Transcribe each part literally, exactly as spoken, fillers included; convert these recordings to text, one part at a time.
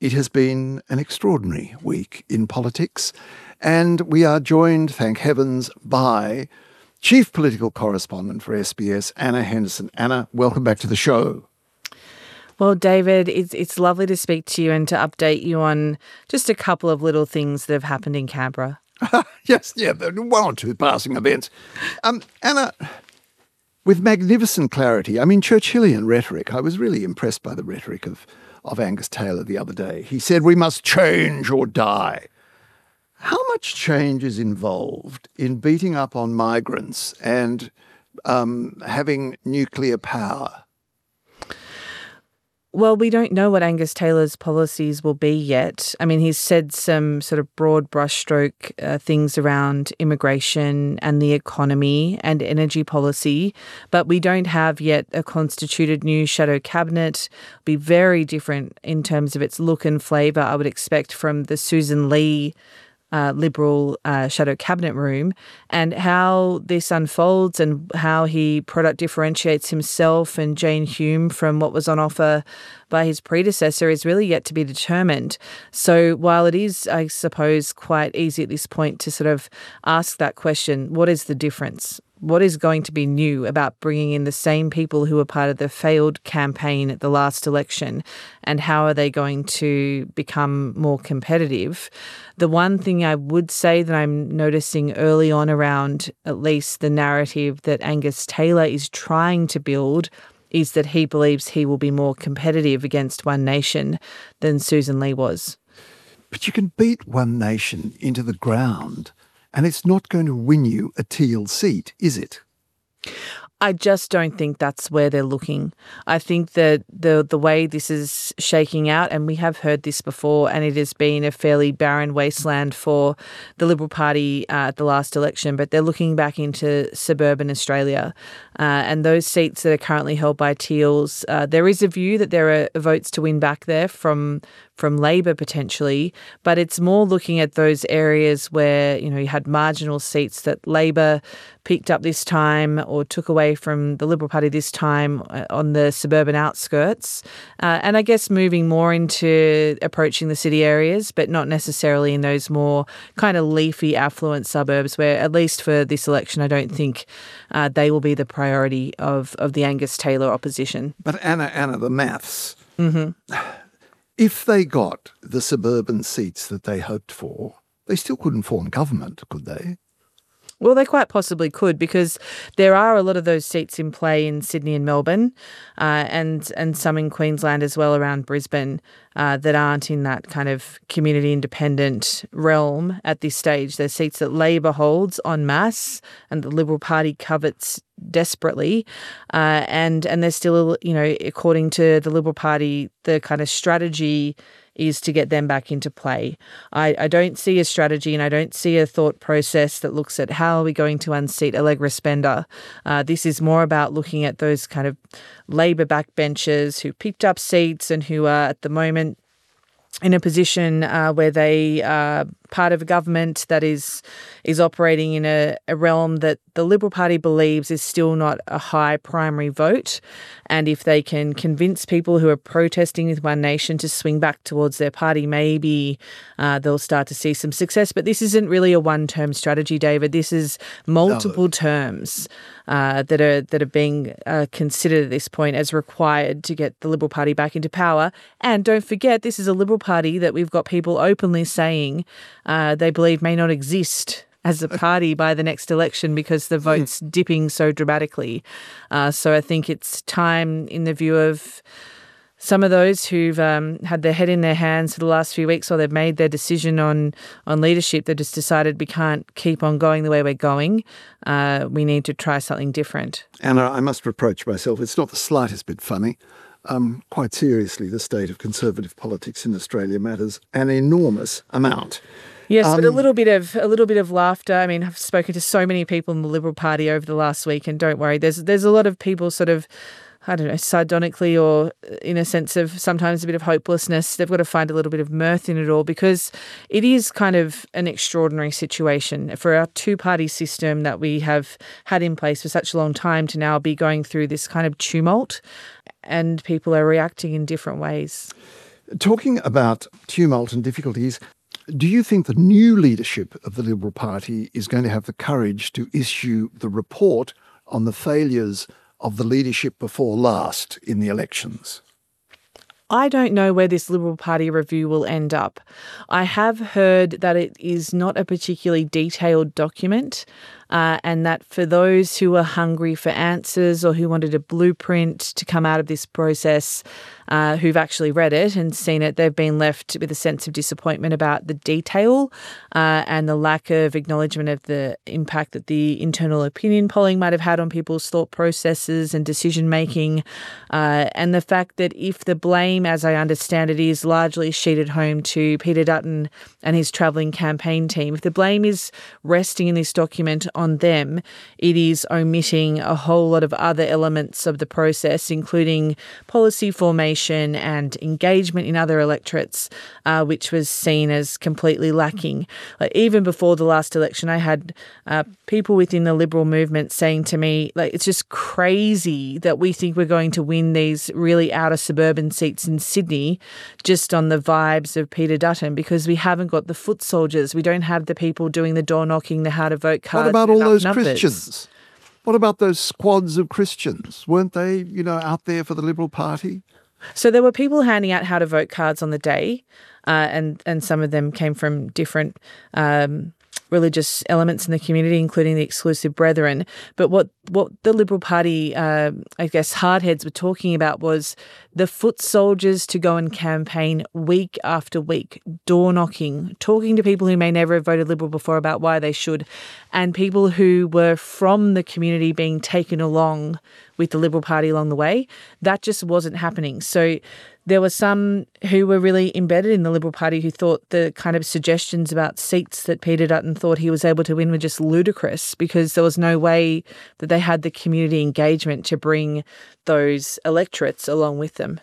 It has been an extraordinary week in politics, and we are joined, thank heavens, by Chief Political Correspondent for S B S, Anna Henderson. Anna, welcome back to the show. Well, David, it's it's lovely to speak to you and to update you on just a couple of little things that have happened in Canberra. Yes, yeah, one or two passing events. Um, Anna, with magnificent clarity, I mean, Churchillian rhetoric, I was really impressed by the rhetoric of, of Angus Taylor the other day. He said, we must change or die. How much change is involved in beating up on migrants and um, having nuclear power? Well, we don't know what Angus Taylor's policies will be yet. I mean, he's said some sort of broad brushstroke uh, things around immigration and the economy and energy policy, but we don't have yet a constituted new shadow cabinet. It'll be very different in terms of its look and flavour, I would expect, from the Susan Lee Uh, Liberal uh, shadow cabinet room, and how this unfolds and how he product differentiates himself and Jane Hume from what was on offer by his predecessor is really yet to be determined. So while it is, I suppose, quite easy at this point to sort of ask that question, what is the difference? What is going to be new about bringing in the same people who were part of the failed campaign at the last election, and how are they going to become more competitive? The one thing I would say that I'm noticing early on around at least the narrative that Angus Taylor is trying to build is that he believes he will be more competitive against One Nation than Susan Lee was. But you can beat One Nation into the ground, and it's not going to win you a teal seat, is it? I just don't think that's where they're looking. I think that the the way this is shaking out, and we have heard this before, and it has been a fairly barren wasteland for the Liberal Party uh, at the last election, but they're looking back into suburban Australia. Uh, and those seats that are currently held by Teals, uh, there is a view that there are votes to win back there from from Labor potentially, but it's more looking at those areas where, you know, you had marginal seats that Labor picked up this time or took away from the Liberal Party this time on the suburban outskirts. Uh, and I guess moving more into approaching the city areas, but not necessarily in those more kind of leafy, affluent suburbs where, at least for this election, I don't think uh, they will be the priority of, of the Angus Taylor opposition. But Anna, Anna, the maths. Mm-hmm. If they got the suburban seats that they hoped for, they still couldn't form government, could they? Well, they quite possibly could, because there are a lot of those seats in play in Sydney and Melbourne, uh, and and some in Queensland as well, around Brisbane, uh, that aren't in that kind of community independent realm at this stage. They're seats that Labor holds en masse and the Liberal Party covets desperately, uh, and and there's still, you know, according to the Liberal Party, the kind of strategy is to get them back into play. I, I don't see a strategy, and I don't see a thought process that looks at how are we going to unseat Allegra Spender. Uh, this is more about looking at those kind of Labor backbenchers who picked up seats and who are at the moment in a position uh, where they are part of a government that is is operating in a, a realm that the Liberal Party believes is still not a high primary vote. And if they can convince people who are protesting with One Nation to swing back towards their party, maybe uh, they'll start to see some success. But this isn't really a one-term strategy, David. This is multiple no. terms uh, that are that are being uh, considered at this point as required to get the Liberal Party back into power. And don't forget, this is a Liberal Party that we've got people openly saying uh, they believe may not exist as a party by the next election because the vote's dipping so dramatically. Uh, so I think it's time, in the view of some of those who've um, had their head in their hands for the last few weeks, or they've made their decision on, on leadership, they just decided we can't keep on going the way we're going. Uh, we need to try something different. Anna, I must reproach myself. It's not the slightest bit funny. Um, quite seriously, the state of Conservative politics in Australia matters an enormous amount. Yes, um, but a little bit of a little bit of laughter. I mean, I've spoken to so many people in the Liberal Party over the last week, and don't worry, there's there's a lot of people sort of, I don't know, sardonically or in a sense of sometimes a bit of hopelessness. They've got to find a little bit of mirth in it all, because it is kind of an extraordinary situation for our two-party system that we have had in place for such a long time to now be going through this kind of tumult, and people are reacting in different ways. Talking about tumult and difficulties, do you think the new leadership of the Liberal Party is going to have the courage to issue the report on the failures of the leadership before last in the elections? I don't know where this Liberal Party review will end up. I have heard that it is not a particularly detailed document, uh, and that for those who are hungry for answers or who wanted a blueprint to come out of this process, uh, who've actually read it and seen it, they've been left with a sense of disappointment about the detail uh, and the lack of acknowledgement of the impact that the internal opinion polling might have had on people's thought processes and decision making, uh, and the fact that if the blame, as I understand it, is largely sheeted home to Peter Dutton and his travelling campaign team, if the blame is resting in this document on them, it is omitting a whole lot of other elements of the process, including policy formation and engagement in other electorates, uh, which was seen as completely lacking. Like, even before the last election, I had uh, people within the Liberal movement saying to me, like, it's just crazy that we think we're going to win these really outer suburban seats in Sydney just on the vibes of Peter Dutton, because we haven't got the foot soldiers. We don't have the people doing the door knocking, the how to vote cards. What about all those numbers. Christians? What about those squads of Christians? Weren't they, you know, out there for the Liberal Party? So there were people handing out how to vote cards on the day, uh, and, and some of them came from different um, religious elements in the community, including the Exclusive Brethren. But what, what the Liberal Party, uh, I guess, hardheads were talking about was the foot soldiers to go and campaign week after week, door knocking, talking to people who may never have voted Liberal before about why they should, and people who were from the community being taken along with the Liberal Party along the way. That just wasn't happening. So there were some who were really embedded in the Liberal Party who thought the kind of suggestions about seats that Peter Dutton thought he was able to win were just ludicrous, because there was no way that they had the community engagement to bring those electorates along with them.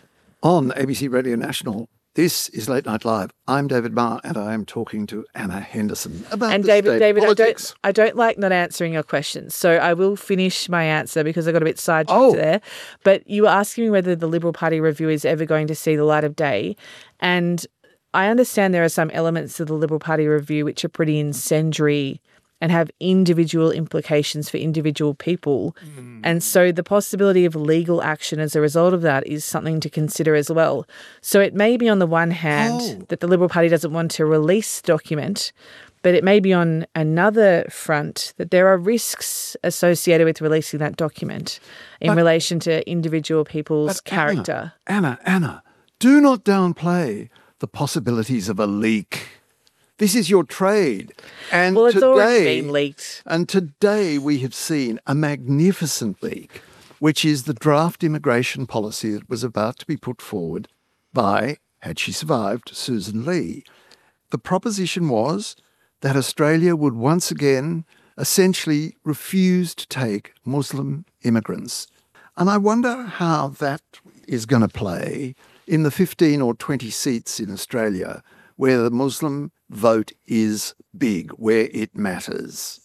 On A B C Radio National, this is Late Night Live. I'm David Marr, and I am talking to Anna Henderson about and the David, state David, politics. I don't, I don't like not answering your questions, so I will finish my answer because I got a bit sidetracked Oh. there. But you were asking me whether the Liberal Party review is ever going to see the light of day, and I understand there are some elements of the Liberal Party review which are pretty incendiary and have individual implications for individual people. Mm. And so the possibility of legal action as a result of that is something to consider as well. So it may be on the one hand Oh. that the Liberal Party doesn't want to release the document, but it may be on another front that there are risks associated with releasing that document in But- relation to individual people's But character. Anna, Anna, Anna, do not downplay the possibilities of a leak. This is your trade. And Well, it's today, already been leaked. And today we have seen a magnificent leak, which is the draft immigration policy that was about to be put forward by, had she survived, Susan Lee. The proposition was that Australia would once again essentially refuse to take Muslim immigrants. And I wonder how that is going to play in the fifteen or twenty seats in Australia where the Muslim vote is big, where it matters.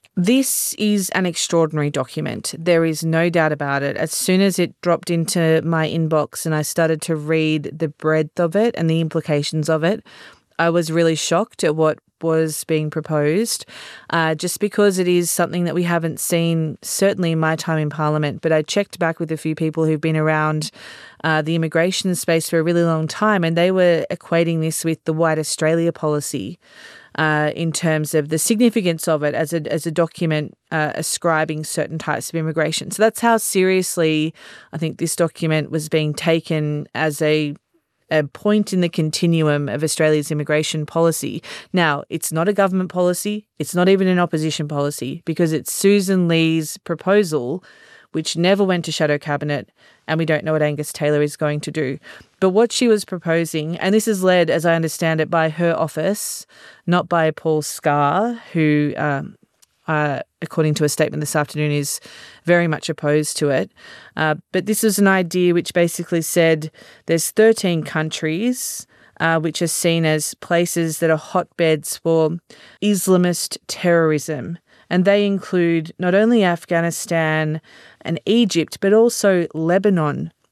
This is an extraordinary document. There is no doubt about it. As soon as it dropped into my inbox and I started to read the breadth of it and the implications of it, I was really shocked at what was being proposed, uh, just because it is something that we haven't seen, certainly in my time in Parliament. But I checked back with a few people who've been around uh, the immigration space for a really long time, and they were equating this with the White Australia policy uh, in terms of the significance of it as a, as a document uh, ascribing certain types of immigration. So that's how seriously I think this document was being taken as a a point in the continuum of Australia's immigration policy. Now, it's not a government policy. It's not even an opposition policy, because it's Susan Lee's proposal, which never went to shadow cabinet, and we don't know what Angus Taylor is going to do. But what she was proposing, and this is led, as I understand it, by her office, not by Paul Scar, who, um, uh, according to a statement this afternoon, is very much opposed to it. Uh, but this is an idea which basically said there's thirteen countries uh, which are seen as places that are hotbeds for Islamist terrorism. And they include not only Afghanistan and Egypt, but also Lebanon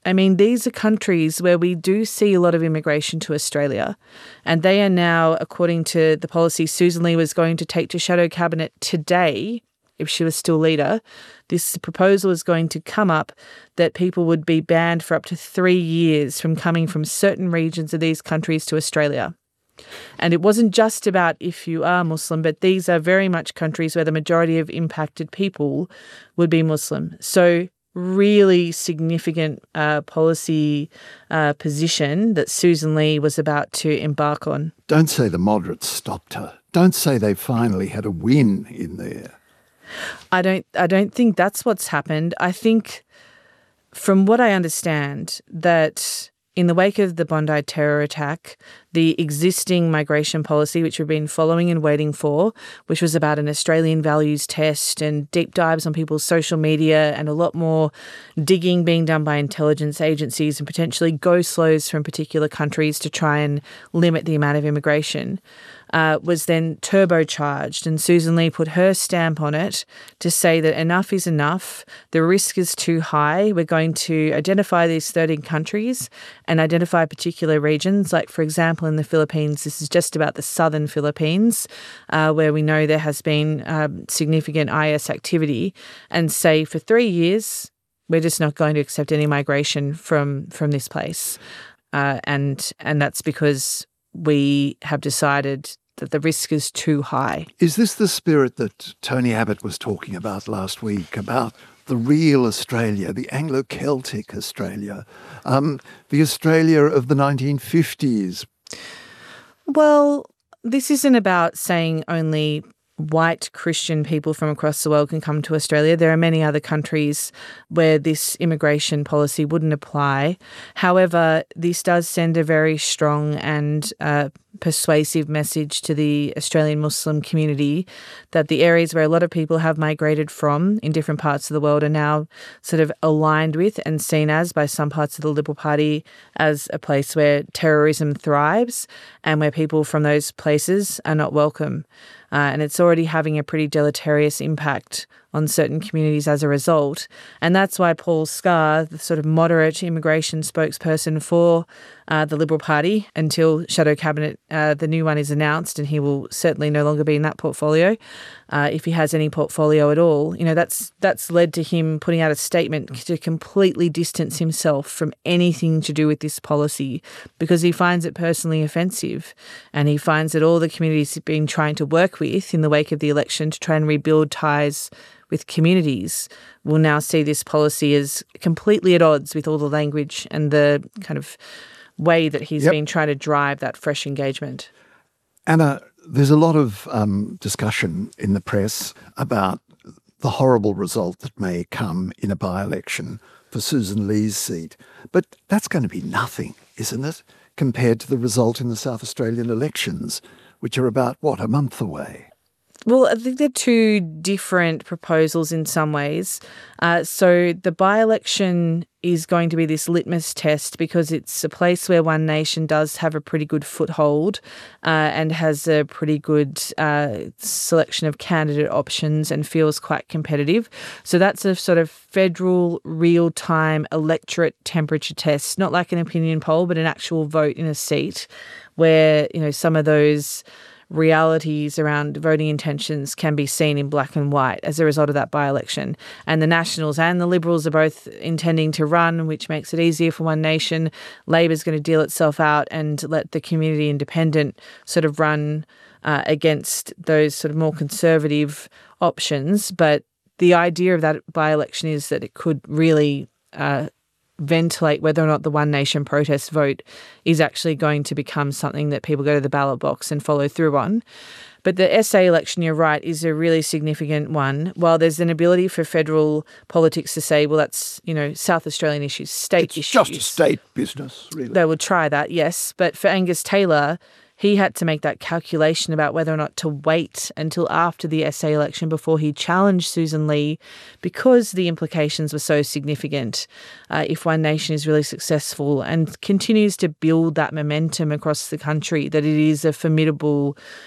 I mean, these are countries where we do see a lot of immigration to Australia, and they are now, according to the policy Susan Lee was going to take to shadow cabinet today, if she was still leader, this proposal is going to come up that people would be banned for up to three years from coming from certain regions of these countries to Australia. And it wasn't just about if you are Muslim, but these are very much countries where the majority of impacted people would be Muslim. So really significant uh, policy uh, position that Susan Lee was about to embark on. Don't say the moderates stopped her. Don't say they finally had a win in there. I don't I don't think that's what's happened. I think, from what I understand, that in the wake of the Bondi terror attack, the existing migration policy, which we've been following and waiting for, which was about an Australian values test and deep dives on people's social media and a lot more digging being done by intelligence agencies and potentially go-slows from particular countries to try and limit the amount of immigration, uh, was then turbocharged. And Susan Lee put her stamp on it to say that enough is enough. The risk is too high. We're going to identify these thirteen countries and identify particular regions, like, for example, in the Philippines. This is just about the southern Philippines, uh, where we know there has been um, significant I S activity, and say for three years, we're just not going to accept any migration from from this place. Uh, and and that's because we have decided that the risk is too high. Is this the spirit that Tony Abbott was talking about last week, about the real Australia, the Anglo-Celtic Australia, um, the Australia of the nineteen fifties? Well, this isn't about saying only white Christian people from across the world can come to Australia. There are many other countries where this immigration policy wouldn't apply. However, this does send a very strong and uh, persuasive message to the Australian Muslim community that the areas where a lot of people have migrated from in different parts of the world are now sort of aligned with and seen as, by some parts of the Liberal Party, as a place where terrorism thrives and where people from those places are not welcome. Uh, and it's already having a pretty deleterious impact on certain communities as a result. And that's why Paul Scar, the sort of moderate immigration spokesperson for uh, the Liberal Party, until Shadow Cabinet, uh, the new one is announced, and he will certainly no longer be in that portfolio, uh, if he has any portfolio at all, you know, that's that's led to him putting out a statement to completely distance himself from anything to do with this policy, because he finds it personally offensive, and he finds that all the communities he's been trying to work with in the wake of the election to try and rebuild ties with communities will now see this policy as completely at odds with all the language and the kind of way that he's yep. been trying to drive that fresh engagement. Anna, there's a lot of um, discussion in the press about the horrible result that may come in a by-election for Susan Lee's seat. But that's going to be nothing, isn't it, compared to the result in the South Australian elections, which are about, what, a month away? Well, I think they're two different proposals in some ways. Uh, so the by-election is going to be this litmus test because it's a place where One Nation does have a pretty good foothold uh, and has a pretty good uh, selection of candidate options and feels quite competitive. So that's a sort of federal real-time electorate temperature test, not like an opinion poll, but an actual vote in a seat where, you know, some of those realities around voting intentions can be seen in black and white as a result of that by-election. And the Nationals and the Liberals are both intending to run, which makes it easier for One Nation. Labor's going to deal itself out and let the Community Independent sort of run uh, against those sort of more conservative options. But the idea of that by-election is that it could really uh, ventilate whether or not the One Nation protest vote is actually going to become something that people go to the ballot box and follow through on. But the S A election, you're right, is a really significant one. While there's an ability for federal politics to say, well, that's, you know, South Australian issues, state it's issues. It's just a state business, really. They will try that, yes. But for Angus Taylor, he had to make that calculation about whether or not to wait until after the S A election before he challenged Susan Lee, because the implications were so significant uh, if One Nation is really successful and continues to build that momentum across the country, that it is a formidable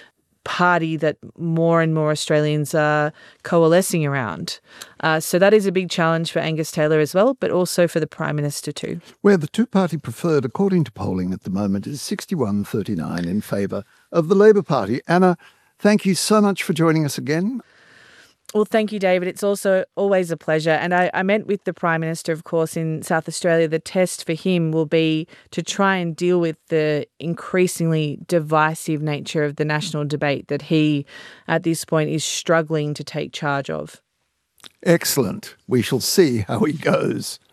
party that more and more Australians are coalescing around. Uh, so that is a big challenge for Angus Taylor as well, but also for the Prime Minister too. Where the two-party preferred, according to polling at the moment, is sixty-one thirty-nine in favour of the Labor Party. Anna, thank you so much for joining us again. Well, thank you, David. It's also always a pleasure. And I, I meant with the Prime Minister, of course, in South Australia, the test for him will be to try and deal with the increasingly divisive nature of the national debate that he, at this point, is struggling to take charge of. Excellent. We shall see how he goes.